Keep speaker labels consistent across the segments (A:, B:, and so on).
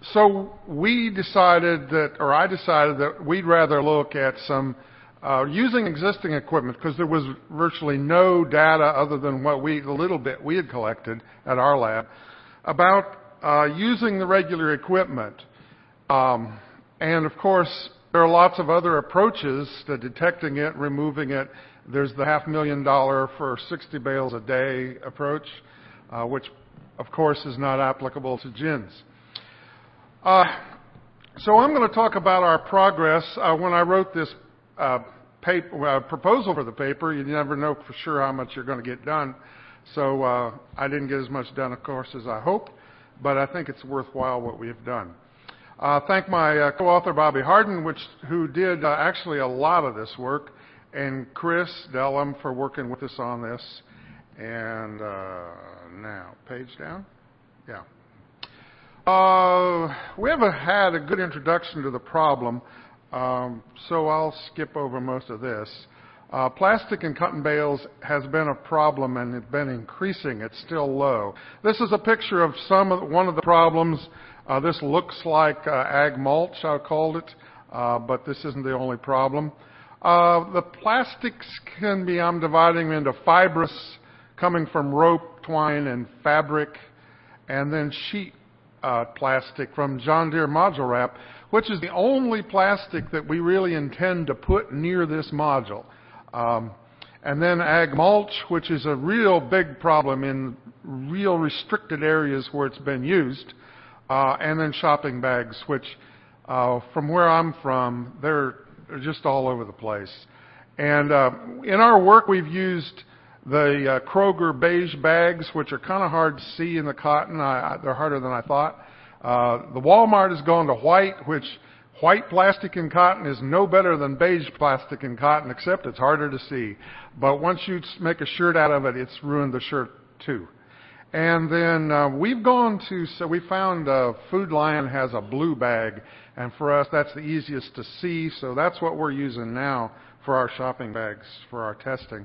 A: So we decided that, or I decided that we'd rather look at some using existing equipment, because there was virtually no data other than the little bit we had collected at our lab about using the regular equipment. And of course, there are lots of other approaches to detecting it, removing it. There's the $500,000 for 60 bales a day approach, which of course is not applicable to gins. So I'm going to talk about our progress. When I wrote this proposal for the paper, you never know for sure how much you're going to get done. So I didn't get as much done, of course, as I hoped, but I think it's worthwhile what we have done. Thank my co-author, Bobby Harden, who did actually a lot of this work, and Chris Dellum for working with us on this. And now, page down? Yeah. We haven't had a good introduction to the problem, so I'll skip over most of this. Plastic in cotton bales has been a problem, and it's been increasing. It's still low. This is a picture of one of the problems. This looks like ag mulch, I called it, but this isn't the only problem. The plastics I'm dividing them into fibrous, coming from rope, twine, and fabric, and then sheet plastic from John Deere module wrap, which is the only plastic that we really intend to put near this module. And then ag mulch, which is a real big problem in real restricted areas where it's been used. And then shopping bags, which from where I'm from, they're just all over the place. And in our work, we've used the Kroger beige bags, which are kind of hard to see in the cotton. They're harder than I thought. The Walmart has gone to white, which white plastic in cotton is no better than beige plastic in cotton, except it's harder to see. But once you make a shirt out of it, it's ruined the shirt too. And then we found Food Lion has a blue bag, and for us that's the easiest to see, so that's what we're using now for our shopping bags for our testing.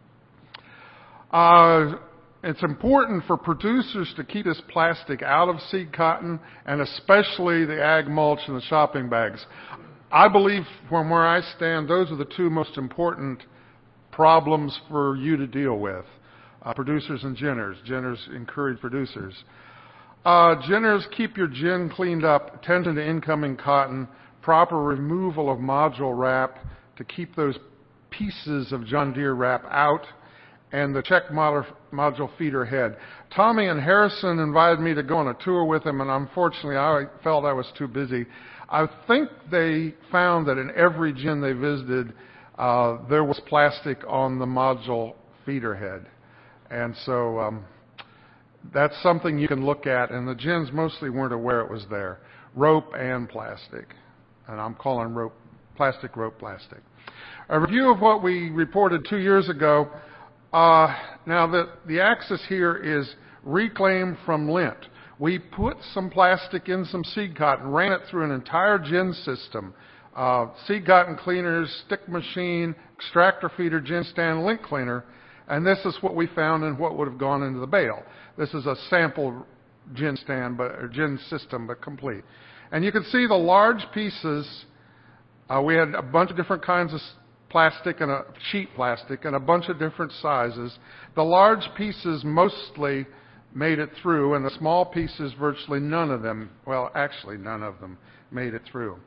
A: It's important for producers to keep this plastic out of seed cotton, and especially the ag mulch and the shopping bags. I believe from where I stand, those are the two most important problems for you to deal with. Producers and ginners. Ginners encourage producers. Ginners, keep your gin cleaned up, attention to incoming cotton, proper removal of module wrap to keep those pieces of John Deere wrap out, and the check module feeder head. Tommy and Harrison invited me to go on a tour with them, and unfortunately I felt I was too busy. I think they found that in every gin they visited, there was plastic on the module feeder head. And so that's something you can look at, and the gins mostly weren't aware it was there. Rope and plastic, and I'm calling rope plastic. A review of what we reported 2 years ago. Now the axis here is reclaimed from lint. We put some plastic in some seed cotton, ran it through an entire gin system. Seed cotton cleaners, stick machine, extractor feeder, gin stand, lint cleaner. And this is what we found and what would have gone into the bale. This is a sample gin stand, or gin system, but complete. And you can see the large pieces. We had a bunch of different kinds of plastic and sheet plastic and a bunch of different sizes. The large pieces mostly made it through, and the small pieces, virtually none of them, well, actually none of them made it through.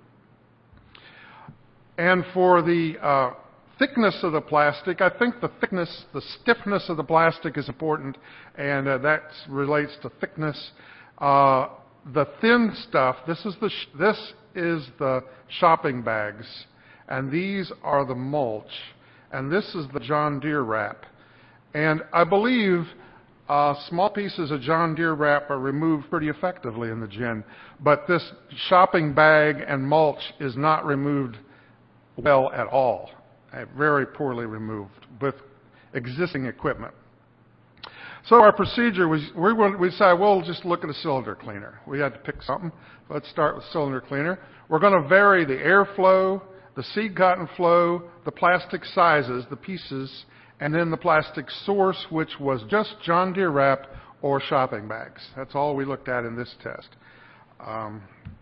A: And for the thickness of the plastic, I think the stiffness of the plastic is important, and that relates to thickness. The thin stuff, this is the shopping bags, and these are the mulch, and this is the John Deere wrap. And I believe small pieces of John Deere wrap are removed pretty effectively in the gin, but this shopping bag and mulch is not removed well at all. Very poorly removed with existing equipment. So our procedure was, we decided, we'll just look at a cylinder cleaner. We had to pick something. Let's start with cylinder cleaner. We're going to vary the airflow, the seed cotton flow, the plastic sizes, the pieces, and then the plastic source, which was just John Deere wrap or shopping bags. That's all we looked at in this test.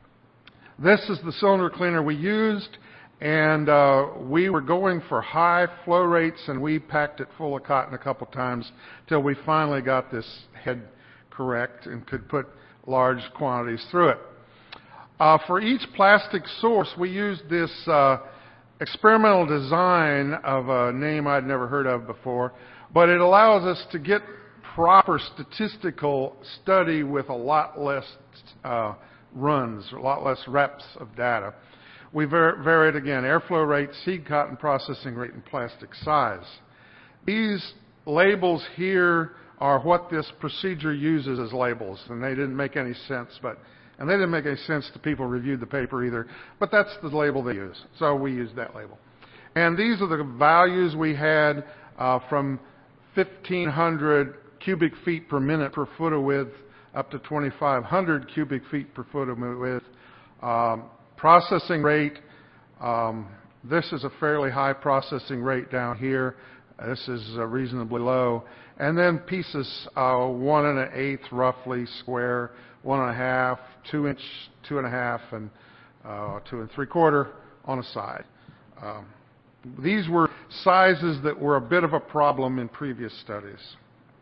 A: This is the cylinder cleaner we used, and we were going for high flow rates, and we packed it full of cotton a couple times till we finally got this head correct and could put large quantities through it. For each plastic source, we used this experimental design of a name I'd never heard of before, but it allows us to get proper statistical study with a lot less runs, a lot less reps of data. We varied again airflow rate, seed cotton processing rate, and plastic size. These labels here are what this procedure uses as labels, and they didn't make any sense, and they didn't make any sense to people who reviewed the paper either, but that's the label they use, so we used that label. And these are the values we had from 1,500 cubic feet per minute per foot of width up to 2,500 cubic feet per foot of width. Processing rate, this is a fairly high processing rate down here. This is reasonably low. And then pieces 1 1/8 roughly square, 1 1/2, 2 inch, 2 1/2, and 2 3/4 on a side. These were sizes that were a bit of a problem in previous studies.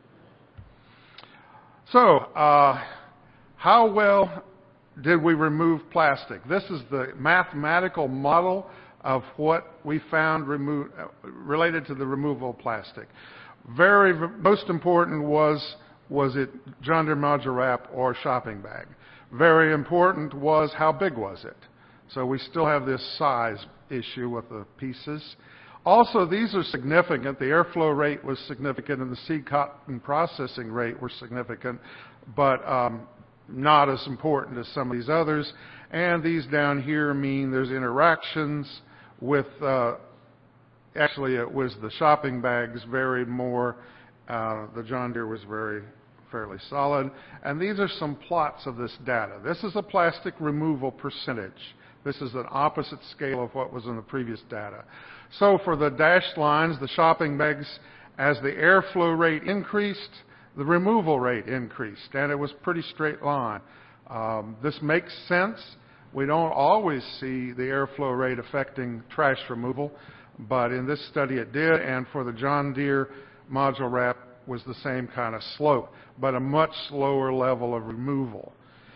A: So, how well did we remove plastic? This is the mathematical model of what we found related to the removal of plastic. Most important was it John Deere module wrap or shopping bag? Very important was how big was it? So we still have this size issue with the pieces. Also, these are significant. The airflow rate was significant and the seed cotton processing rate were significant, but not as important as some of these others. And these down here mean there's interactions with, actually it was the shopping bags varied more. The John Deere was fairly solid. And these are some plots of this data. This is a plastic removal percentage. This is an opposite scale of what was in the previous data. So for the dashed lines, the shopping bags, as the airflow rate increased, the removal rate increased, and it was pretty straight line. This makes sense. We don't always see the airflow rate affecting trash removal, but in this study it did, and for the John Deere module wrap was the same kind of slope, but a much slower level of removal.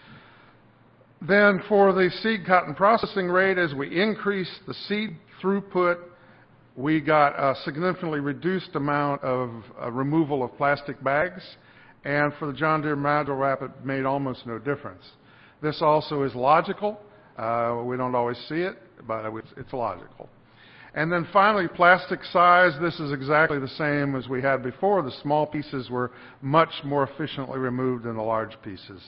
A: Then for the seed cotton processing rate, as we increased the seed throughput, we got a significantly reduced amount of removal of plastic bags. And for the John Deere module wrap, it made almost no difference. This also is logical. We don't always see it, but it's logical. And then finally, plastic size. This is exactly the same as we had before. The small pieces were much more efficiently removed than the large pieces.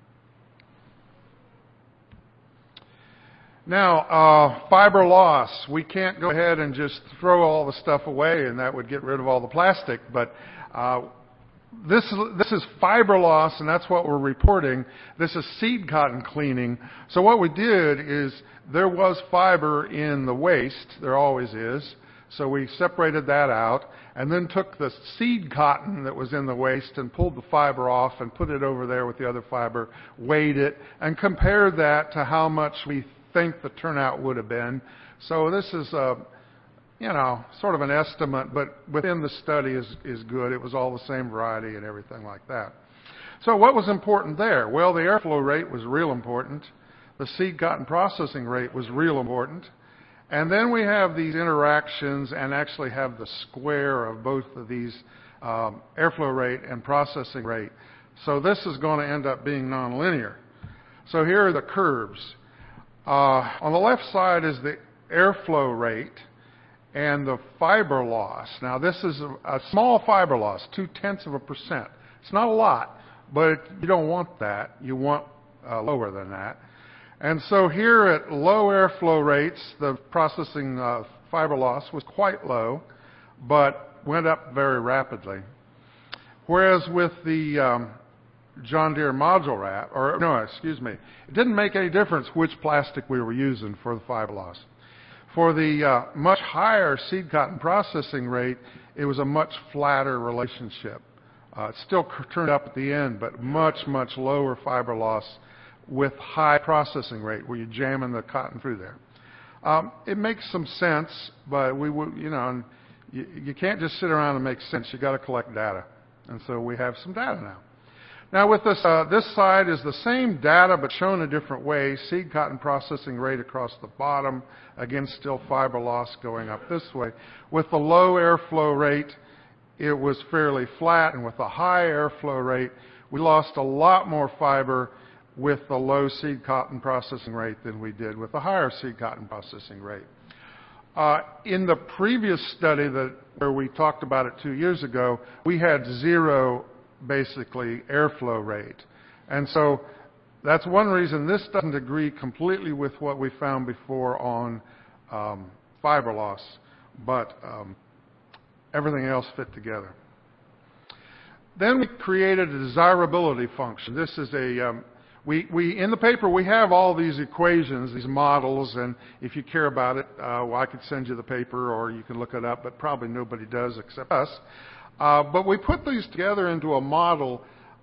A: Now, fiber loss. We can't go ahead and just throw all the stuff away and that would get rid of all the plastic, but this is fiber loss, and that's what we're reporting. This is seed cotton cleaning. So what we did is there was fiber in the waste. There always is. So we separated that out and then took the seed cotton that was in the waste and pulled the fiber off and put it over there with the other fiber, weighed it, and compared that to how much we think the turnout would have been. So this is sort of an estimate, but within the study is good. It was all the same variety and everything like that. So what was important there? Well, the airflow rate was real important. The seed cotton processing rate was real important. And then we have these interactions and actually have the square of both of these airflow rate and processing rate. So this is going to end up being nonlinear. So here are the curves. On the left side is the airflow rate and the fiber loss. Now this is a small fiber loss, 0.2%. It's not a lot, but you don't want that. You want lower than that. And so here at low airflow rates, the processing fiber loss was quite low, but went up very rapidly. Whereas with the John Deere module wrap, it didn't make any difference which plastic we were using for the fiber loss. For the much higher seed cotton processing rate, it was a much flatter relationship. It still turned up at the end, but much, much lower fiber loss with high processing rate, where you're jamming the cotton through there. It makes some sense, but you can't just sit around and make sense. You got to collect data, and so we have some data now. Now with this, this side is the same data but shown a different way. Seed cotton processing rate across the bottom, again still fiber loss going up this way. With the low airflow rate, it was fairly flat, and with the high airflow rate, we lost a lot more fiber with the low seed cotton processing rate than we did with the higher seed cotton processing rate. In the previous study where we talked about it 2 years ago, we had zero basically airflow rate. And so that's one reason this doesn't agree completely with what we found before on fiber loss, but everything else fit together. Then we created a desirability function. This is a in the paper we have all these equations, these models, and if you care about it, well, I could send you the paper or you can look it up, but probably nobody does except us. But we put these together into a model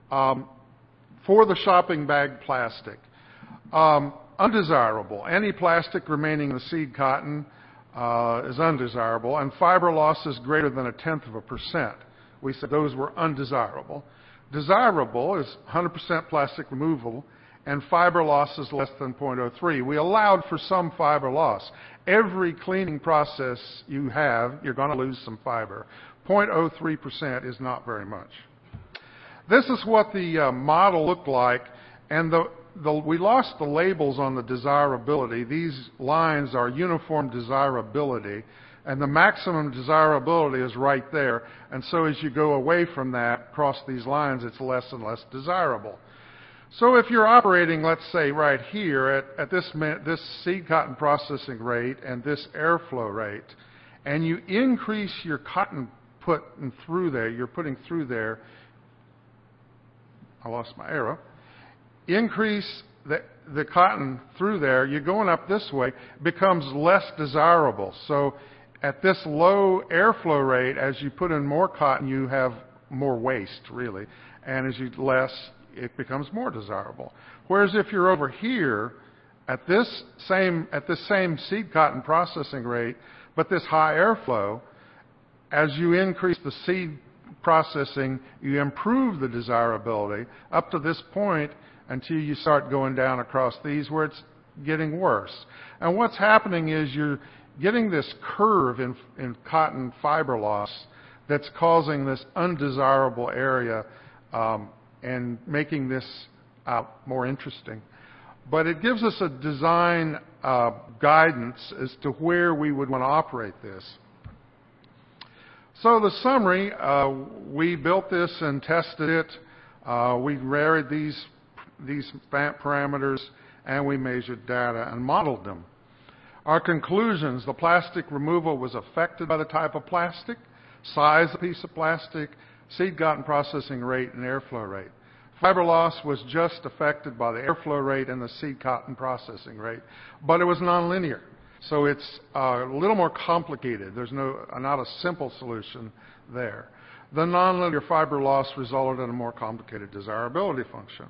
A: for the shopping bag plastic. Undesirable. Any plastic remaining in the seed cotton is undesirable, and fiber loss is greater than 0.1%. We said those were undesirable. Desirable is 100% plastic removal, and fiber loss is less than 0.03. We allowed for some fiber loss. Every cleaning process you have, you're going to lose some fiber. 0.03% is not very much. This is what the model looked like, and we lost the labels on the desirability. These lines are uniform desirability, and the maximum desirability is right there. And so as you go away from that, across these lines, it's less and less desirable. So if you're operating, let's say, right here at this seed cotton processing rate and this airflow rate, and you increase your cotton putting through there, I lost my arrow, increase the cotton through there, you're going up this way, becomes less desirable. So at this low airflow rate, as you put in more cotton, you have more waste, really. And as you less, it becomes more desirable. Whereas if you're over here at this same seed cotton processing rate, but this high airflow, as you increase the seed processing, you improve the desirability up to this point until you start going down across these where it's getting worse. And what's happening is you're getting this curve in cotton fiber loss that's causing this undesirable area and making this more interesting. But it gives us a design guidance as to where we would want to operate this. So the summary, we built this and tested it. We varied these parameters, and we measured data and modeled them. Our conclusions: the plastic removal was affected by the type of plastic, size of the piece of plastic, seed cotton processing rate, and airflow rate. Fiber loss was just affected by the airflow rate and the seed cotton processing rate, but it was nonlinear. So it's a little more complicated. There's not a simple solution there. The nonlinear fiber loss resulted in a more complicated desirability function.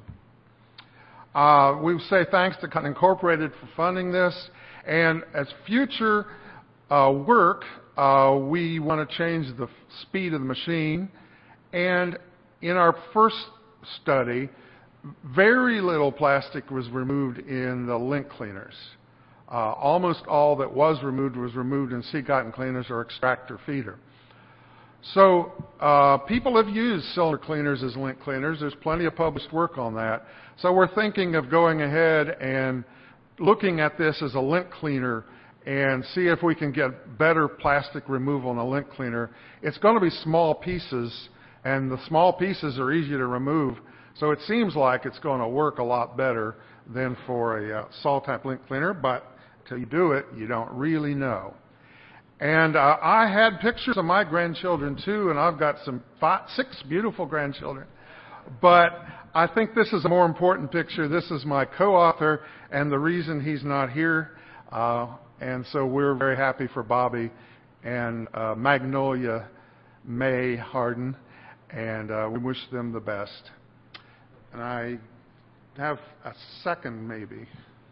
A: We say thanks to Cotton Incorporated for funding this. And as future work, we want to change the speed of the machine. And in our first study, very little plastic was removed in the lint cleaners. Almost all that was removed in seed cotton cleaners or extractor feeder. So people have used cylinder cleaners as lint cleaners. There's plenty of published work on that. So we're thinking of going ahead and looking at this as a lint cleaner and see if we can get better plastic removal in a lint cleaner. It's going to be small pieces, and the small pieces are easy to remove. So it seems like it's going to work a lot better than for a salt-type lint cleaner, but until you do it, you don't really know. And I had pictures of my grandchildren too, and I've got 6 beautiful grandchildren. But I think this is a more important picture. This is my co-author, and the reason he's not here. And so we're very happy for Bobby and Magnolia May Harden, and we wish them the best. And I have a second maybe.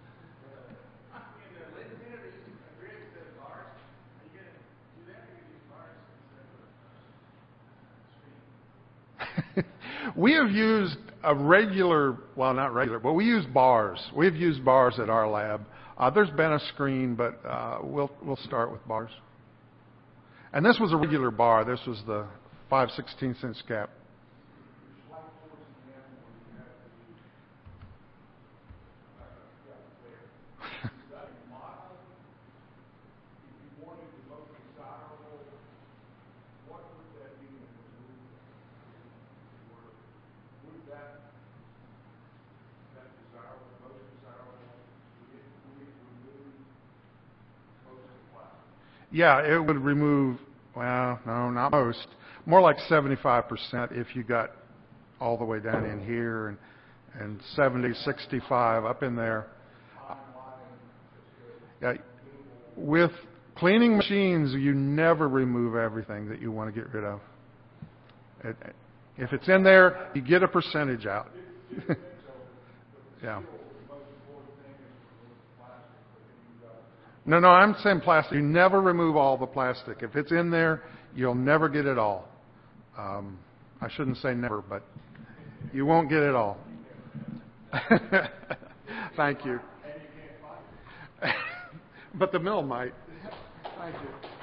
A: We have used a regular, well, not regular, but we use bars. We've used bars at our lab. There's been a screen, but we'll start with bars. And this was a regular bar. This was the 5/16 inch gap. Yeah, it would remove, well, no, not most. More like 75% if you got all the way down in here and 70, 65 up in there. Yeah, with cleaning machines, you never remove everything that you want to get rid of. If it's in there, you get a percentage out. Yeah. No, I'm saying plastic. You never remove all the plastic. If it's in there, you'll never get it all. I shouldn't say never, but you won't get it all. Thank you. But the mill might. Thank you.